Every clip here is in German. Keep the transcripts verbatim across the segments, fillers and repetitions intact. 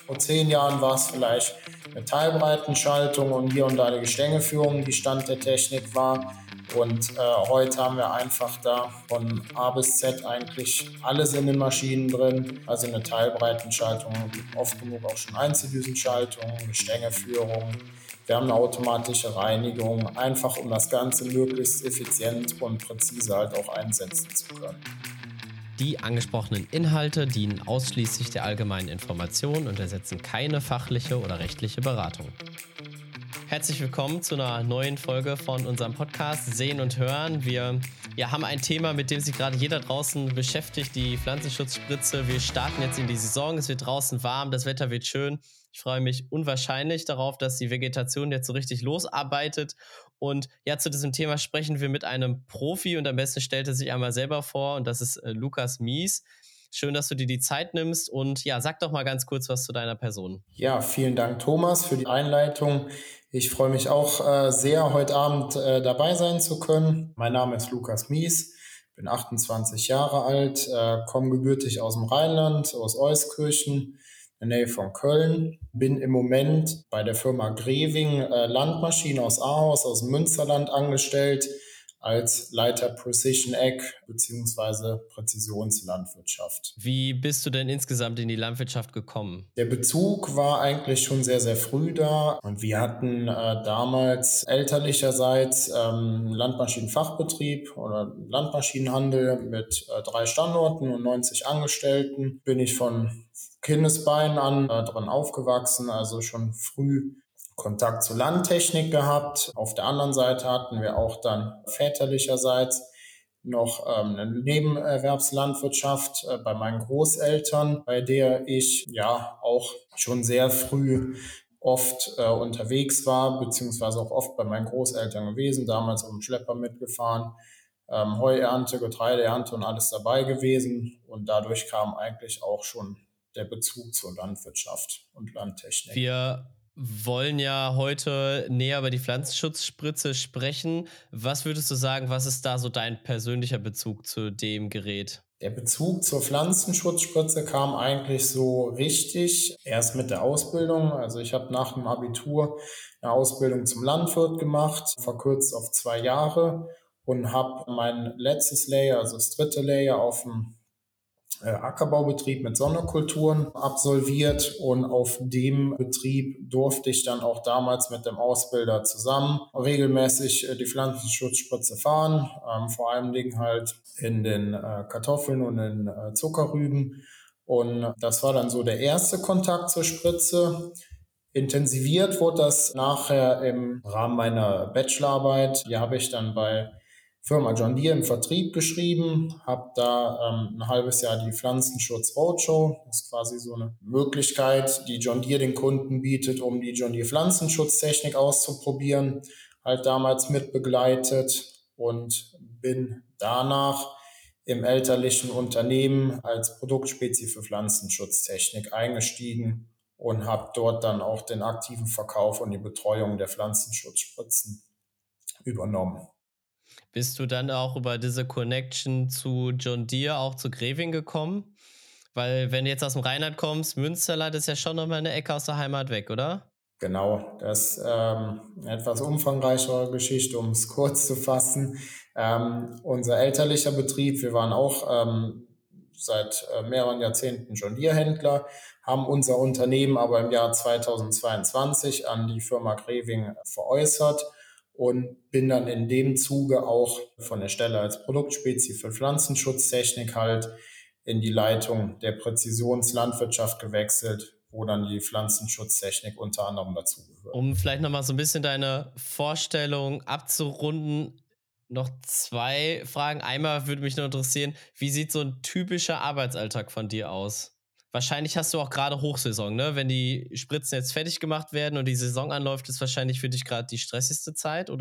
Vor zehn Jahren war es vielleicht eine Teilbreitenschaltung und hier und da die Gestängeführung, die Stand der Technik war. Und äh, heute haben wir einfach da von A bis Z eigentlich alles in den Maschinen drin. Also eine Teilbreitenschaltung, oft genug auch schon Einzeldüsenschaltung, Gestängeführung. Wir haben eine automatische Reinigung, einfach um das Ganze möglichst effizient und präzise halt auch einsetzen zu können. Die angesprochenen Inhalte dienen ausschließlich der allgemeinen Information und ersetzen keine fachliche oder rechtliche Beratung. Herzlich willkommen zu einer neuen Folge von unserem Podcast Sehen und Hören. Wir ja, haben ein Thema, mit dem sich gerade jeder draußen beschäftigt, die Pflanzenschutzspritze. Wir starten jetzt in die Saison, es wird draußen warm, das Wetter wird schön. Ich freue mich unwahrscheinlich darauf, dass die Vegetation jetzt so richtig losarbeitet. Und ja, zu diesem Thema sprechen wir mit einem Profi und am besten stellt er sich einmal selber vor und das ist äh, Lukas Mies. Schön, dass du dir die Zeit nimmst und ja, sag doch mal ganz kurz was zu deiner Person. Ja, vielen Dank, Thomas, für die Einleitung. Ich freue mich auch äh, sehr, heute Abend äh, dabei sein zu können. Mein Name ist Lukas Mies, bin achtundzwanzig Jahre alt, äh, komme gebürtig aus dem Rheinland, aus Euskirchen, in der Nähe von Köln. Bin im Moment bei der Firma Greving äh, Landmaschinen aus Ahaus, aus dem Münsterland angestellt, als Leiter Precision Ag bzw. Präzisionslandwirtschaft. Wie bist du denn insgesamt in die Landwirtschaft gekommen? Der Bezug war eigentlich schon sehr, sehr früh da und wir hatten äh, damals elterlicherseits ähm, Landmaschinenfachbetrieb oder Landmaschinenhandel mit äh, drei Standorten und neunzig Angestellten. Bin ich von Kindesbeinen an äh, dran aufgewachsen, also schon früh Kontakt zur Landtechnik gehabt. Auf der anderen Seite hatten wir auch dann väterlicherseits noch ähm, eine Nebenerwerbslandwirtschaft äh, bei meinen Großeltern, bei der ich ja auch schon sehr früh oft äh, unterwegs war, beziehungsweise auch oft bei meinen Großeltern gewesen, damals auf dem Schlepper mitgefahren, ähm, Heuernte, Getreideernte und alles dabei gewesen. Und dadurch kam eigentlich auch schon der Bezug zur Landwirtschaft und Landtechnik. Wir wollen ja heute näher über die Pflanzenschutzspritze sprechen. Was würdest du sagen, was ist da so dein persönlicher Bezug zu dem Gerät? Der Bezug zur Pflanzenschutzspritze kam eigentlich so richtig erst mit der Ausbildung. Also ich habe nach dem Abitur eine Ausbildung zum Landwirt gemacht, verkürzt auf zwei Jahre und habe mein letztes Layer, also das dritte Layer auf dem Ackerbaubetrieb mit Sonderkulturen absolviert und auf dem Betrieb durfte ich dann auch damals mit dem Ausbilder zusammen regelmäßig die Pflanzenschutzspritze fahren, ähm, vor allen Dingen halt in den äh, Kartoffeln und in äh, Zuckerrüben. Und das war dann so der erste Kontakt zur Spritze. Intensiviert wurde das nachher im Rahmen meiner Bachelorarbeit. Die habe ich dann bei Firma John Deere im Vertrieb geschrieben, habe da ähm, ein halbes Jahr die Pflanzenschutz Roadshow, das ist quasi so eine Möglichkeit, die John Deere den Kunden bietet, um die John Deere Pflanzenschutztechnik auszuprobieren, halt damals mit begleitet und bin danach im elterlichen Unternehmen als Produktspezi für Pflanzenschutztechnik eingestiegen und habe dort dann auch den aktiven Verkauf und die Betreuung der Pflanzenschutzspritzen übernommen. Bist du dann auch über diese Connection zu John Deere auch zu Greving gekommen? Weil wenn du jetzt aus dem Rheinland kommst, Münsterland ist ja schon nochmal eine Ecke aus der Heimat weg, oder? Genau, das ist ähm, eine etwas umfangreichere Geschichte, um es kurz zu fassen. Ähm, unser elterlicher Betrieb, wir waren auch ähm, seit äh, mehreren Jahrzehnten John Deere-Händler, haben unser Unternehmen aber im Jahr zweitausendzweiundzwanzig an die Firma Greving veräußert und bin dann in dem Zuge auch von der Stelle als Produktspezi für Pflanzenschutztechnik halt in die Leitung der Präzisionslandwirtschaft gewechselt, wo dann die Pflanzenschutztechnik unter anderem dazugehört. Um vielleicht nochmal so ein bisschen deine Vorstellung abzurunden, noch zwei Fragen. Einmal würde mich nur interessieren, wie sieht so ein typischer Arbeitsalltag von dir aus? Wahrscheinlich hast du auch gerade Hochsaison, ne? Wenn die Spritzen jetzt fertig gemacht werden und die Saison anläuft, ist wahrscheinlich für dich gerade die stressigste Zeit, oder?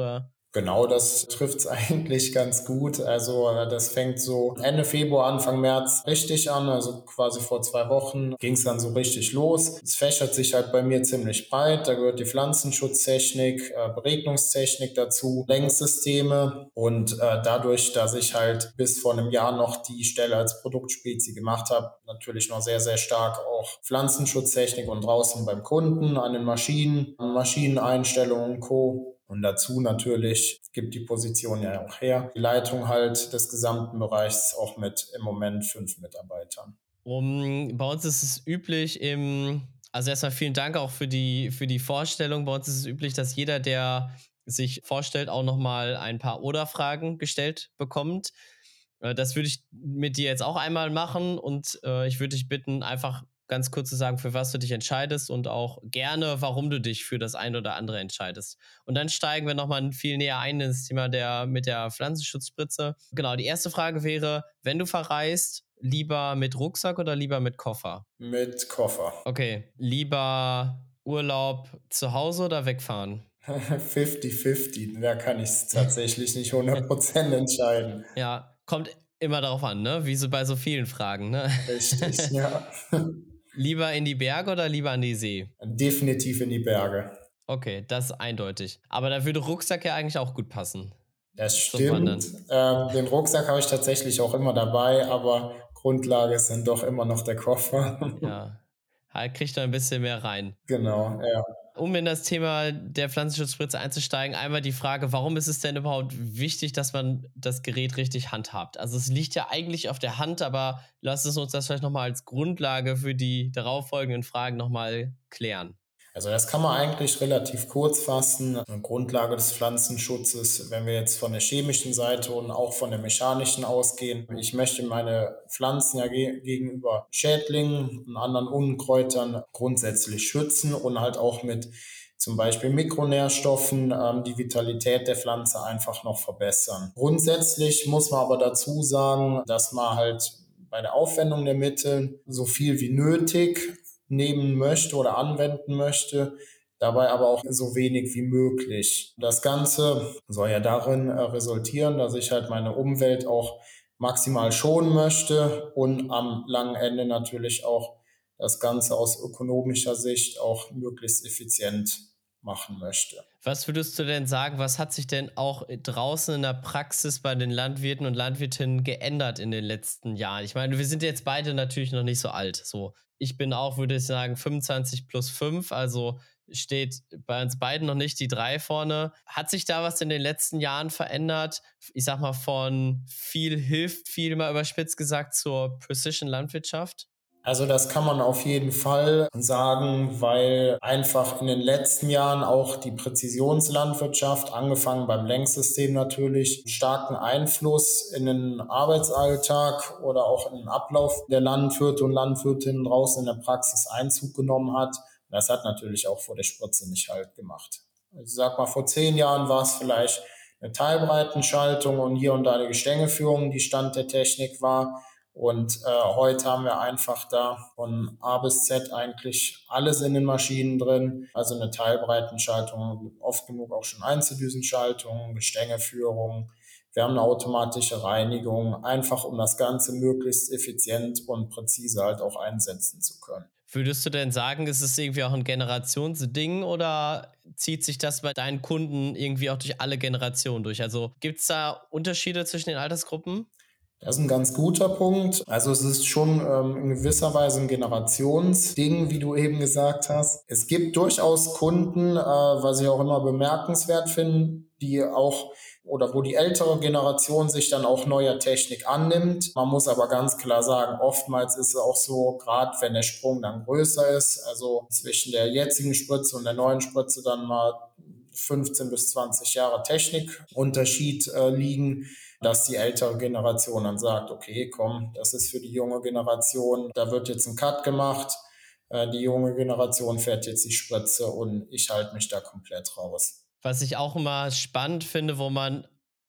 Genau, das trifft's eigentlich ganz gut. Also äh, das fängt so Ende Februar, Anfang März richtig an. Also quasi vor zwei Wochen ging's dann so richtig los. Es fächert sich halt bei mir ziemlich breit. Da gehört die Pflanzenschutztechnik, äh, Beregnungstechnik dazu, Lenksysteme. Und äh, dadurch, dass ich halt bis vor einem Jahr noch die Stelle als Produktspezi gemacht habe, natürlich noch sehr, sehr stark auch Pflanzenschutztechnik und draußen beim Kunden, an den Maschinen, Maschineneinstellungen und Co. Und dazu natürlich, gibt die Position ja auch her, die Leitung halt des gesamten Bereichs auch mit im Moment fünf Mitarbeitern. Um, bei uns ist es üblich im, also erstmal vielen Dank auch für die, für die Vorstellung. Bei uns ist es üblich, dass jeder, der sich vorstellt, auch nochmal ein paar Oder-Fragen gestellt bekommt. Äh, Das würde ich mit dir jetzt auch einmal machen und äh, ich würde dich bitten, einfach ganz kurz zu sagen, für was du dich entscheidest und auch gerne, warum du dich für das eine oder andere entscheidest. Und dann steigen wir nochmal viel näher ein ins Thema der, mit der Pflanzenschutzspritze. Genau, die erste Frage wäre, wenn du verreist, lieber mit Rucksack oder lieber mit Koffer? Mit Koffer. Okay, lieber Urlaub zu Hause oder wegfahren? fünfzig fünfzig, da kann ich es tatsächlich nicht hundert Prozent entscheiden. Ja, kommt immer darauf an, ne? Wie so bei so vielen Fragen, ne? Richtig, ja. Lieber in die Berge oder lieber an die See? Definitiv in die Berge. Okay, das ist eindeutig. Aber da würde Rucksack ja eigentlich auch gut passen Das zum stimmt. Wandern. Ähm, den Rucksack habe ich tatsächlich auch immer dabei, aber Grundlage ist dann doch immer noch der Koffer. Ja, halt kriegt da ein bisschen mehr rein. Genau, ja. Um in das Thema der Pflanzenschutzspritze einzusteigen, einmal die Frage, warum ist es denn überhaupt wichtig, dass man das Gerät richtig handhabt? Also es liegt ja eigentlich auf der Hand, aber lass es uns das vielleicht nochmal als Grundlage für die darauffolgenden Fragen nochmal klären. Also das kann man eigentlich relativ kurz fassen. Eine Grundlage des Pflanzenschutzes, wenn wir jetzt von der chemischen Seite und auch von der mechanischen ausgehen. Ich möchte meine Pflanzen ja ge gegenüber Schädlingen und anderen Unkräutern grundsätzlich schützen und halt auch mit zum Beispiel Mikronährstoffen ähm, die Vitalität der Pflanze einfach noch verbessern. Grundsätzlich muss man aber dazu sagen, dass man halt bei der Aufwendung der Mittel so viel wie nötig nehmen möchte oder anwenden möchte, dabei aber auch so wenig wie möglich. Das Ganze soll ja darin äh, resultieren, dass ich halt meine Umwelt auch maximal schonen möchte und am langen Ende natürlich auch das Ganze aus ökonomischer Sicht auch möglichst effizient machen möchte. Was würdest du denn sagen, was hat sich denn auch draußen in der Praxis bei den Landwirten und Landwirtinnen geändert in den letzten Jahren? Ich meine, wir sind jetzt beide natürlich noch nicht so alt. So, ich bin auch, würde ich sagen, fünfundzwanzig plus fünf, also steht bei uns beiden noch nicht die drei vorne. Hat sich da was in den letzten Jahren verändert? Ich sag mal, von viel hilft viel, mal überspitzt gesagt, zur Precision-Landwirtschaft? Also das kann man auf jeden Fall sagen, weil einfach in den letzten Jahren auch die Präzisionslandwirtschaft, angefangen beim Lenksystem natürlich, starken Einfluss in den Arbeitsalltag oder auch in den Ablauf der Landwirte und Landwirtinnen draußen in der Praxis Einzug genommen hat. Das hat natürlich auch vor der Spritze nicht Halt gemacht. Ich sag mal, vor zehn Jahren war es vielleicht eine Teilbreitenschaltung und hier und da eine Gestängeführung, die Stand der Technik war. Und äh, heute haben wir einfach da von A bis Z eigentlich alles in den Maschinen drin. Also eine Teilbreitenschaltung, oft genug auch schon Einzeldüsenschaltung, Gestängeführung. Wir haben eine automatische Reinigung, einfach um das Ganze möglichst effizient und präzise halt auch einsetzen zu können. Würdest du denn sagen, ist es irgendwie auch ein Generationsding oder zieht sich das bei deinen Kunden irgendwie auch durch alle Generationen durch? Also gibt es da Unterschiede zwischen den Altersgruppen? Das ist ein ganz guter Punkt. Also es ist schon ähm, in gewisser Weise ein Generationsding, wie du eben gesagt hast. Es gibt durchaus Kunden, äh, was ich auch immer bemerkenswert finde, die auch oder wo die ältere Generation sich dann auch neuer Technik annimmt. Man muss aber ganz klar sagen, oftmals ist es auch so, gerade wenn der Sprung dann größer ist, also zwischen der jetzigen Spritze und der neuen Spritze dann mal fünfzehn bis zwanzig Jahre Technikunterschied äh, liegen, dass die ältere Generation dann sagt, okay, komm, das ist für die junge Generation, da wird jetzt ein Cut gemacht, äh, die junge Generation fährt jetzt die Spritze und ich halte mich da komplett raus. Was ich auch immer spannend finde, wo man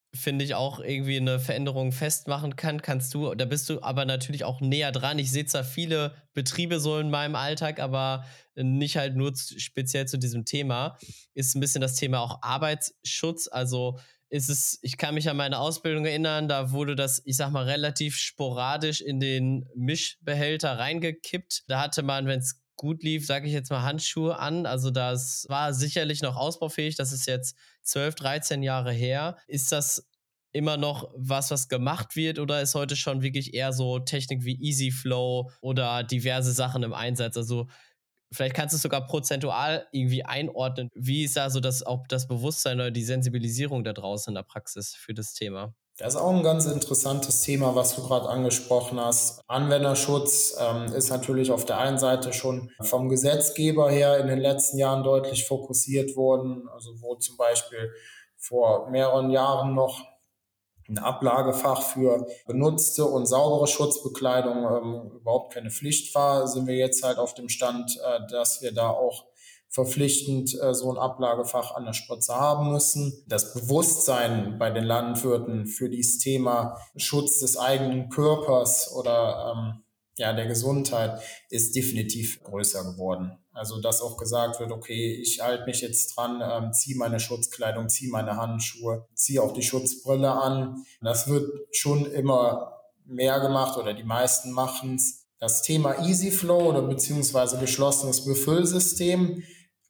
finde ich, auch irgendwie eine Veränderung festmachen kann, kannst du da bist du aber natürlich auch näher dran. Ich sehe zwar viele Betriebe so in meinem Alltag, aber nicht halt nur z speziell zu diesem Thema. Ist ein bisschen das Thema auch Arbeitsschutz. Also, ist es ich kann mich an meine Ausbildung erinnern, da wurde das, ich sage mal, relativ sporadisch in den Mischbehälter reingekippt. Da hatte man, wenn es gut lief, sage ich jetzt mal, Handschuhe an. Also, das war sicherlich noch ausbaufähig. Das ist jetzt zwölf, dreizehn Jahre her. Ist das immer noch was, was gemacht wird, oder ist heute schon wirklich eher so Technik wie EasyFlow oder diverse Sachen im Einsatz? Also, vielleicht kannst du es sogar prozentual irgendwie einordnen. Wie ist da so das auch das Bewusstsein oder die Sensibilisierung da draußen in der Praxis für das Thema? Das ist auch ein ganz interessantes Thema, was du gerade angesprochen hast. Anwenderschutz ähm, ist natürlich auf der einen Seite schon vom Gesetzgeber her in den letzten Jahren deutlich fokussiert worden. Also wo zum Beispiel vor mehreren Jahren noch ein Ablagefach für benutzte und saubere Schutzbekleidung ähm, überhaupt keine Pflicht war, sind wir jetzt halt auf dem Stand, äh, dass wir da auch verpflichtend äh, so ein Ablagefach an der Spritze haben müssen. Das Bewusstsein bei den Landwirten für dieses Thema Schutz des eigenen Körpers oder ähm, ja, der Gesundheit ist definitiv größer geworden. Also, dass auch gesagt wird, okay, ich halte mich jetzt dran, ähm, ziehe meine Schutzkleidung, ziehe meine Handschuhe, ziehe auch die Schutzbrille an. Das wird schon immer mehr gemacht oder die meisten machen es. Das Thema EasyFlow oder beziehungsweise geschlossenes Befüllsystem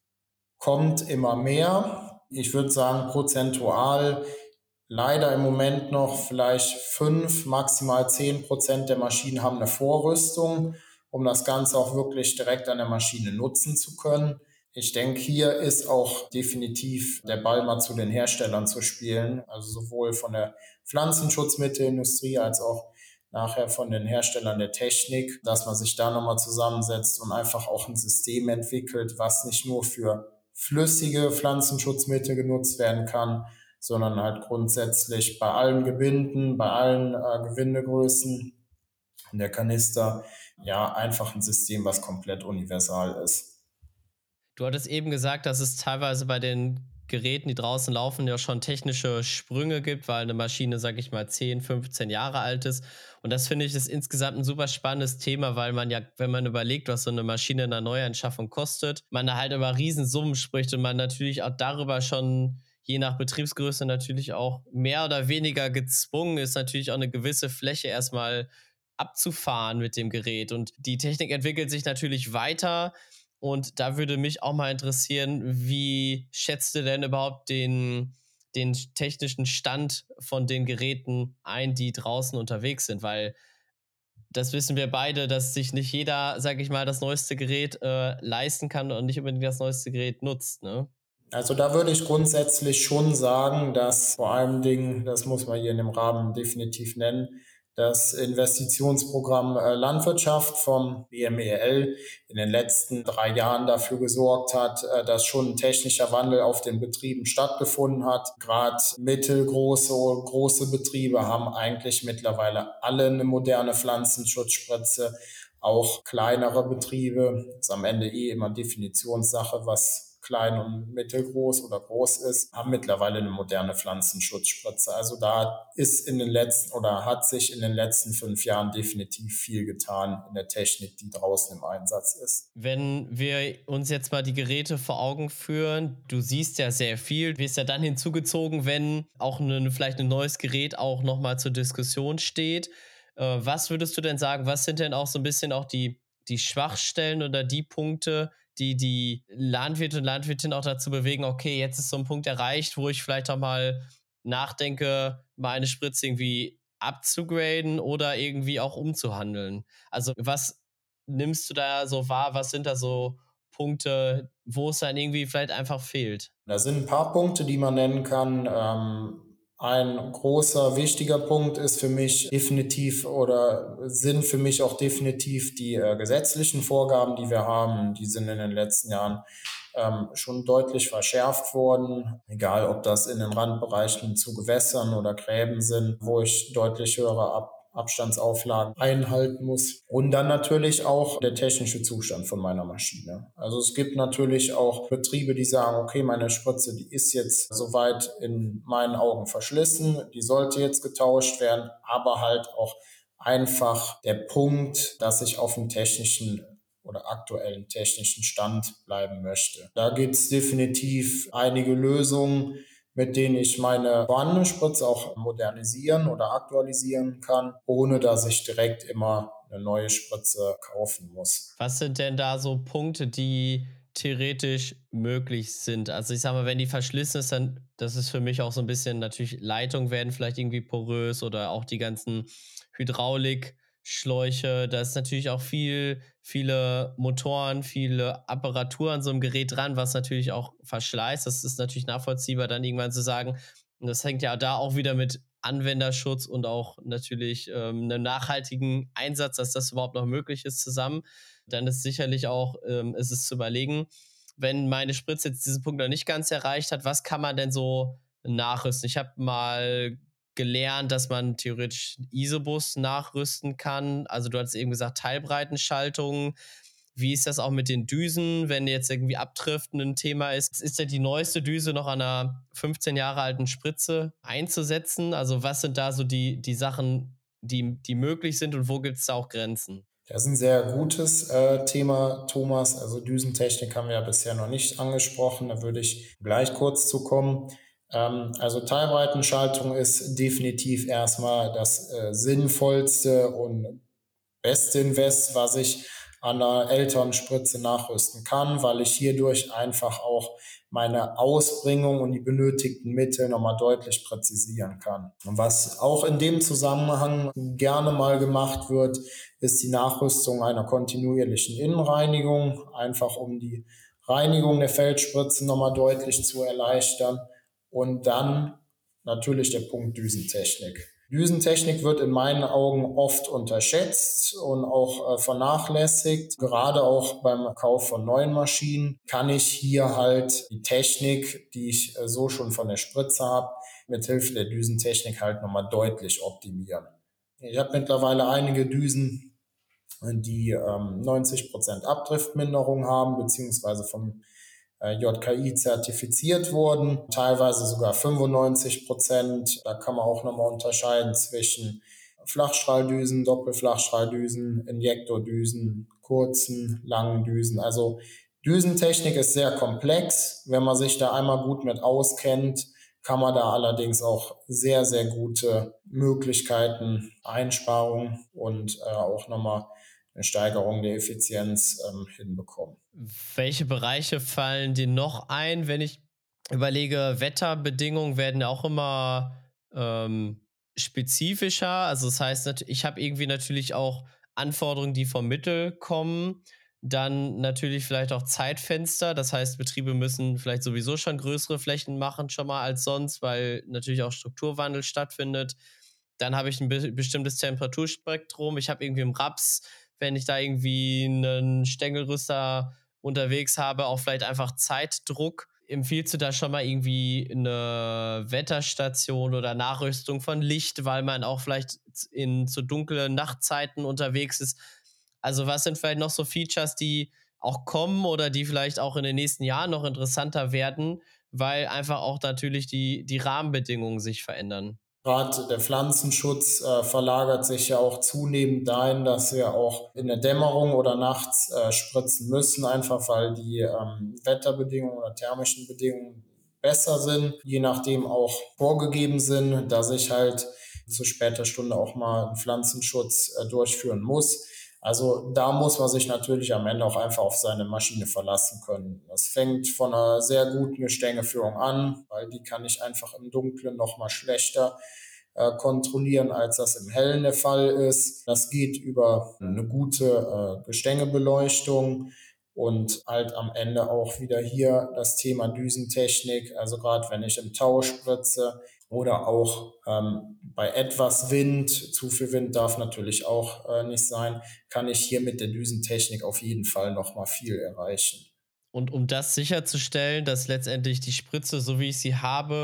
kommt immer mehr. Ich würde sagen, prozentual leider im Moment noch vielleicht fünf, maximal zehn Prozent der Maschinen haben eine Vorrüstung, um das Ganze auch wirklich direkt an der Maschine nutzen zu können. Ich denke, hier ist auch definitiv der Ball mal zu den Herstellern zu spielen, also sowohl von der Pflanzenschutzmittelindustrie als auch nachher von den Herstellern der Technik, dass man sich da nochmal zusammensetzt und einfach auch ein System entwickelt, was nicht nur für flüssige Pflanzenschutzmittel genutzt werden kann, sondern halt grundsätzlich bei allen Gebinden, bei allen äh, Gewindegrößen in der Kanister, ja, einfach ein System, was komplett universal ist. Du hattest eben gesagt, dass es teilweise bei den Geräten, die draußen laufen, ja schon technische Sprünge gibt, weil eine Maschine, sag ich mal, zehn, fünfzehn Jahre alt ist. Und das finde ich ist insgesamt ein super spannendes Thema, weil man ja, wenn man überlegt, was so eine Maschine in der Neuanschaffung kostet, man da halt über Riesensummen spricht und man natürlich auch darüber schon je nach Betriebsgröße natürlich auch mehr oder weniger gezwungen ist, natürlich auch eine gewisse Fläche erstmal abzufahren mit dem Gerät. Und die Technik entwickelt sich natürlich weiter. Und da würde mich auch mal interessieren, wie schätzt du denn überhaupt den, den technischen Stand von den Geräten ein, die draußen unterwegs sind? Weil das wissen wir beide, dass sich nicht jeder, sag ich mal, das neueste Gerät äh, leisten kann und nicht unbedingt das neueste Gerät nutzt, ne? Also da würde ich grundsätzlich schon sagen, dass vor allen Dingen, das muss man hier in dem Rahmen definitiv nennen, das Investitionsprogramm äh, Landwirtschaft vom B M E L in den letzten drei Jahren dafür gesorgt hat, äh, dass schon ein technischer Wandel auf den Betrieben stattgefunden hat. Gerade mittelgroße, große Betriebe haben eigentlich mittlerweile alle eine moderne Pflanzenschutzspritze. Auch kleinere Betriebe, ist am Ende eh immer Definitionssache, was klein und mittelgroß oder groß ist, haben mittlerweile eine moderne Pflanzenschutzspritze. Also da ist in den letzten oder hat sich in den letzten fünf Jahren definitiv viel getan in der Technik, die draußen im Einsatz ist. Wenn wir uns jetzt mal die Geräte vor Augen führen, du siehst ja sehr viel, wirst ja dann hinzugezogen, wenn auch eine, vielleicht ein neues Gerät auch nochmal zur Diskussion steht. Äh, was würdest du denn sagen, was sind denn auch so ein bisschen auch die, die Schwachstellen oder die Punkte, die die Landwirte und Landwirtinnen auch dazu bewegen, okay, jetzt ist so ein Punkt erreicht, wo ich vielleicht auch mal nachdenke, meine Spritze irgendwie abzugraden oder irgendwie auch umzuhandeln. Also was nimmst du da so wahr? Was sind da so Punkte, wo es dann irgendwie vielleicht einfach fehlt? Da sind ein paar Punkte, die man nennen kann. Ähm, ein großer, wichtiger Punkt ist für mich definitiv oder sind für mich auch definitiv die äh, gesetzlichen Vorgaben, die wir haben. Die sind in den letzten Jahren ähm, schon deutlich verschärft worden. Egal, ob das in den Randbereichen zu Gewässern oder Gräben sind, wo ich deutlich höhere Ab Abstandsauflagen einhalten muss. Und dann natürlich auch der technische Zustand von meiner Maschine. Also es gibt natürlich auch Betriebe, die sagen, okay, meine Spritze, die ist jetzt soweit in meinen Augen verschlissen, die sollte jetzt getauscht werden, aber halt auch einfach der Punkt, dass ich auf dem technischen oder aktuellen technischen Stand bleiben möchte. Da gibt es definitiv einige Lösungen, mit denen ich meine vorhandene Spritze auch modernisieren oder aktualisieren kann, ohne dass ich direkt immer eine neue Spritze kaufen muss. Was sind denn da so Punkte, die theoretisch möglich sind? Also ich sag mal, wenn die verschlissen ist, dann, das ist für mich auch so ein bisschen, natürlich Leitungen werden vielleicht irgendwie porös oder auch die ganzen Hydraulikschläuche. Da ist natürlich auch viel, viele Motoren, viele Apparatur an so einem Gerät dran, was natürlich auch verschleißt. Das ist natürlich nachvollziehbar, dann irgendwann zu sagen, und das hängt ja da auch wieder mit Anwenderschutz und auch natürlich ähm, einem nachhaltigen Einsatz, dass das überhaupt noch möglich ist, zusammen. Dann ist sicherlich auch, ähm, ist es zu überlegen, wenn meine Spritze jetzt diesen Punkt noch nicht ganz erreicht hat, was kann man denn so nachrüsten? Ich habe mal gelernt, dass man theoretisch Isobus nachrüsten kann. Also du hast eben gesagt, Teilbreitenschaltungen. Wie ist das auch mit den Düsen, wenn jetzt irgendwie Abdriften ein Thema ist? Ist ja die neueste Düse noch an einer fünfzehn Jahre alten Spritze einzusetzen? Also was sind da so die, die Sachen, die, die möglich sind und wo gibt es da auch Grenzen? Das ist ein sehr gutes äh, Thema, Thomas. Also Düsentechnik haben wir ja bisher noch nicht angesprochen. Da würde ich gleich kurz zu kommen. Ähm, also Teilbreitenschaltung ist definitiv erstmal das äh, sinnvollste und beste Invest, was ich an einer älteren Spritze nachrüsten kann, weil ich hierdurch einfach auch meine Ausbringung und die benötigten Mittel nochmal deutlich präzisieren kann. Und was auch in dem Zusammenhang gerne mal gemacht wird, ist die Nachrüstung einer kontinuierlichen Innenreinigung, einfach um die Reinigung der Feldspritzen nochmal deutlich zu erleichtern. Und dann natürlich der Punkt Düsentechnik. Düsentechnik wird in meinen Augen oft unterschätzt und auch äh, vernachlässigt. Gerade auch beim Kauf von neuen Maschinen kann ich hier halt die Technik, die ich äh, so schon von der Spritze habe, mit Hilfe der Düsentechnik halt nochmal deutlich optimieren. Ich habe mittlerweile einige Düsen, die ähm, neunzig Prozent Abdriftminderung haben, beziehungsweise vom J K I zertifiziert wurden, teilweise sogar fünfundneunzig Prozent. Da kann man auch nochmal unterscheiden zwischen Flachstrahldüsen, Doppelflachstrahldüsen, Injektordüsen, kurzen, langen Düsen. Also Düsentechnik ist sehr komplex. Wenn man sich da einmal gut mit auskennt, kann man da allerdings auch sehr, sehr gute Möglichkeiten, Einsparungen und äh, auch nochmal eine Steigerung der Effizienz ähm, hinbekommen. Welche Bereiche fallen dir noch ein, wenn ich überlege, Wetterbedingungen werden auch immer ähm, spezifischer. Also das heißt, ich habe irgendwie natürlich auch Anforderungen, die vom Mittel kommen. Dann natürlich vielleicht auch Zeitfenster. Das heißt, Betriebe müssen vielleicht sowieso schon größere Flächen machen schon mal als sonst, weil natürlich auch Strukturwandel stattfindet. Dann habe ich ein be- bestimmtes Temperaturspektrum. Ich habe irgendwie im Raps, wenn ich da irgendwie einen Stängelrüster unterwegs habe, auch vielleicht einfach Zeitdruck. Empfiehlst du da schon mal irgendwie eine Wetterstation oder Nachrüstung von Licht, weil man auch vielleicht in zu dunklen Nachtzeiten unterwegs ist? Also was sind vielleicht noch so Features, die auch kommen oder die vielleicht auch in den nächsten Jahren noch interessanter werden, weil einfach auch natürlich die, die Rahmenbedingungen sich verändern? Gerade der Pflanzenschutz äh, verlagert sich ja auch zunehmend dahin, dass wir auch in der Dämmerung oder nachts äh, spritzen müssen, einfach weil die ähm, Wetterbedingungen oder thermischen Bedingungen besser sind, je nachdem auch vorgegeben sind, dass ich halt zu später Stunde auch mal einen Pflanzenschutz äh, durchführen muss. Also da muss man sich natürlich am Ende auch einfach auf seine Maschine verlassen können. Das fängt von einer sehr guten Gestängeführung an, weil die kann ich einfach im Dunkeln noch mal schlechter äh, kontrollieren, als das im Hellen der Fall ist. Das geht über eine gute äh, Gestängebeleuchtung und halt am Ende auch wieder hier das Thema Düsentechnik. Also gerade wenn ich im Tau spritze oder auch ähm, bei etwas Wind, zu viel Wind darf natürlich auch äh, nicht sein, kann ich hier mit der Düsentechnik auf jeden Fall noch mal viel erreichen. Und um das sicherzustellen, dass letztendlich die Spritze, so wie ich sie habe,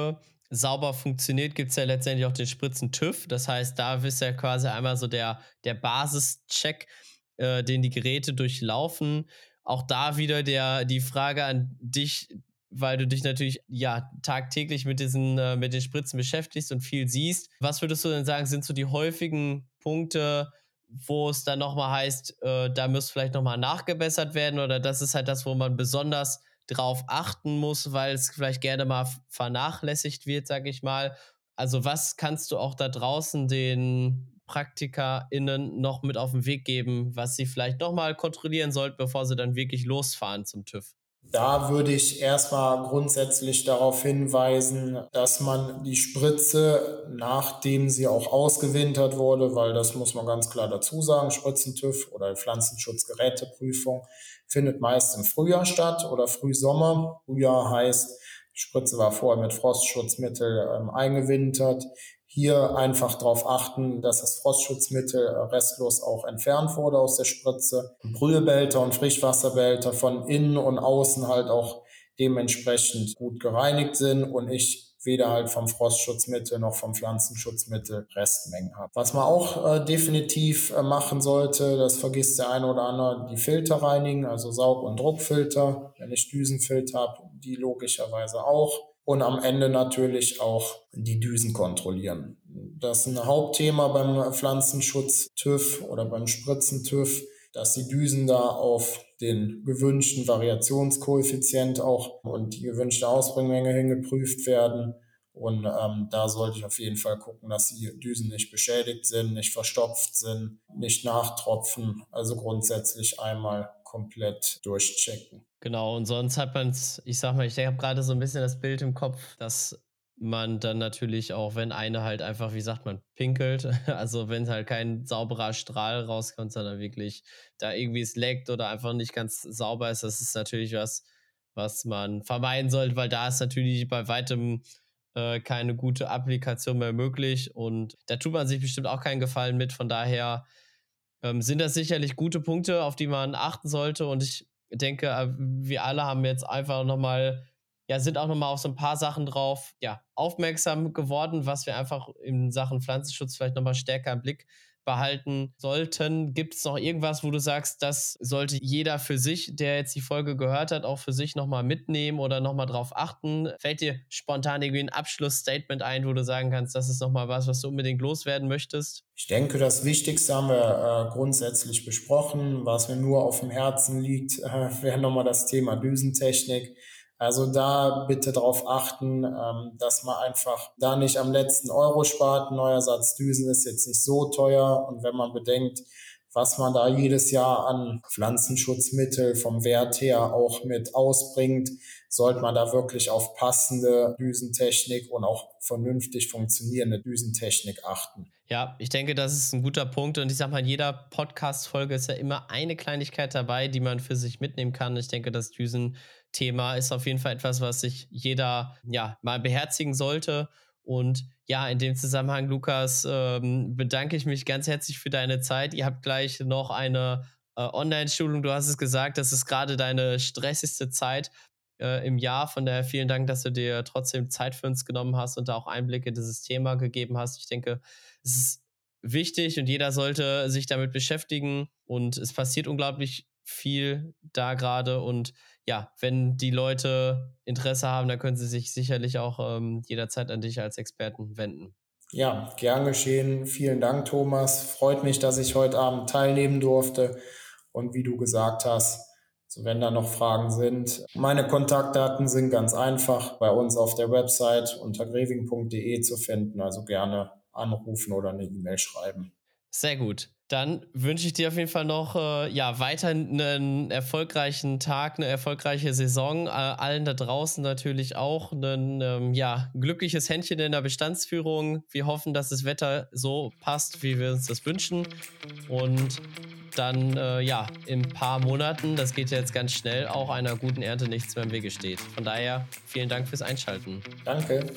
sauber funktioniert, gibt es ja letztendlich auch den Spritzen-TÜV. Das heißt, da ist ja quasi einmal so der, der Basischeck, äh, den die Geräte durchlaufen. Auch da wieder der, die Frage an dich, weil du dich natürlich ja tagtäglich mit diesen äh, mit den Spritzen beschäftigst und viel siehst. Was würdest du denn sagen, sind so die häufigen Punkte, wo es dann nochmal heißt, äh, da müsste vielleicht nochmal nachgebessert werden, oder das ist halt das, wo man besonders drauf achten muss, weil es vielleicht gerne mal vernachlässigt wird, sag ich mal. Also was kannst du auch da draußen den PraktikerInnen noch mit auf den Weg geben, was sie vielleicht nochmal kontrollieren sollten, bevor sie dann wirklich losfahren zum TÜV? Da würde ich erstmal grundsätzlich darauf hinweisen, dass man die Spritze, nachdem sie auch ausgewintert wurde, weil das muss man ganz klar dazu sagen, Spritzen-TÜV oder Pflanzenschutzgeräteprüfung findet meist im Frühjahr statt oder Frühsommer. Frühjahr heißt, die Spritze war vorher mit Frostschutzmittel ähm, eingewintert. Hier einfach darauf achten, dass das Frostschutzmittel restlos auch entfernt wurde aus der Spritze. Brühebehälter und Frischwasserbehälter von innen und außen halt auch dementsprechend gut gereinigt sind und ich weder halt vom Frostschutzmittel noch vom Pflanzenschutzmittel Restmengen habe. Was man auch äh, definitiv äh, machen sollte, das vergisst der eine oder andere, die Filter reinigen, also Saug- und Druckfilter. Wenn ich Düsenfilter habe, die logischerweise auch. Und am Ende natürlich auch die Düsen kontrollieren. Das ist ein Hauptthema beim Pflanzenschutz-TÜV oder beim Spritzen-TÜV, dass die Düsen da auf den gewünschten Variationskoeffizient auch und die gewünschte Ausbringmenge hingeprüft werden. Und ähm, da sollte ich auf jeden Fall gucken, dass die Düsen nicht beschädigt sind, nicht verstopft sind, nicht nachtropfen. Also grundsätzlich einmal komplett durchchecken. Genau, und sonst hat man es, ich sag mal, ich habe gerade so ein bisschen das Bild im Kopf, dass man dann natürlich auch, wenn eine halt einfach, wie sagt man, pinkelt, also wenn halt kein sauberer Strahl rauskommt, sondern wirklich da irgendwie es leckt oder einfach nicht ganz sauber ist, das ist natürlich was, was man vermeiden sollte, weil da ist natürlich bei weitem äh, keine gute Applikation mehr möglich und da tut man sich bestimmt auch keinen Gefallen mit, von daher ähm, sind das sicherlich gute Punkte, auf die man achten sollte und ich denke, äh, wir alle haben jetzt einfach nochmal, ja, sind auch nochmal auf so ein paar Sachen drauf, ja, aufmerksam geworden, was wir einfach in Sachen Pflanzenschutz vielleicht nochmal stärker im Blick behalten sollten. Gibt es noch irgendwas, wo du sagst, das sollte jeder für sich, der jetzt die Folge gehört hat, auch für sich nochmal mitnehmen oder nochmal drauf achten? Fällt dir spontan irgendwie ein Abschlussstatement ein, wo du sagen kannst, das ist nochmal was, was du unbedingt loswerden möchtest? Ich denke, das Wichtigste haben wir äh, grundsätzlich besprochen. Was mir nur auf dem Herzen liegt, äh, wäre nochmal das Thema Düsentechnik. Also da bitte darauf achten, ähm, dass man einfach da nicht am letzten Euro spart. Ein neuer Satz Düsen ist jetzt nicht so teuer. Und wenn man bedenkt, was man da jedes Jahr an Pflanzenschutzmittel vom Wert her auch mit ausbringt, sollte man da wirklich auf passende Düsentechnik und auch vernünftig funktionierende Düsentechnik achten. Ja, ich denke, das ist ein guter Punkt und ich sag mal, in jeder Podcast-Folge ist ja immer eine Kleinigkeit dabei, die man für sich mitnehmen kann. Ich denke, das Düsenthema ist auf jeden Fall etwas, was sich jeder ja mal beherzigen sollte. Und ja, in dem Zusammenhang, Lukas, ähm, bedanke ich mich ganz herzlich für deine Zeit. Ihr habt gleich noch eine äh, Online-Schulung. Du hast es gesagt, das ist gerade deine stressigste Zeit äh, im Jahr. Von daher vielen Dank, dass du dir trotzdem Zeit für uns genommen hast und da auch Einblicke in dieses Thema gegeben hast. Ich denke, es ist wichtig und jeder sollte sich damit beschäftigen und es passiert unglaublich viel da gerade und ja, wenn die Leute Interesse haben, dann können sie sich sicherlich auch ähm, jederzeit an dich als Experten wenden. Ja, gern geschehen. Vielen Dank, Thomas. Freut mich, dass ich heute Abend teilnehmen durfte. Und wie du gesagt hast, so wenn da noch Fragen sind, meine Kontaktdaten sind ganz einfach bei uns auf der Website unter greving punkt de zu finden. Also gerne anrufen oder eine E-Mail schreiben. Sehr gut. Dann wünsche ich dir auf jeden Fall noch äh, ja, weiter einen erfolgreichen Tag, eine erfolgreiche Saison. Äh, allen da draußen natürlich auch ein ähm, ja, glückliches Händchen in der Bestandsführung. Wir hoffen, dass das Wetter so passt, wie wir uns das wünschen. Und dann, äh, ja, in ein paar Monaten, das geht ja jetzt ganz schnell, auch einer guten Ernte nichts mehr im Wege steht. Von daher, vielen Dank fürs Einschalten. Danke.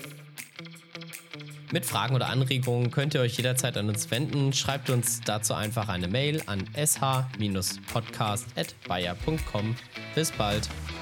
Mit Fragen oder Anregungen könnt ihr euch jederzeit an uns wenden. Schreibt uns dazu einfach eine Mail an s h Bindestrich podcast at bayer punkt com. Bis bald.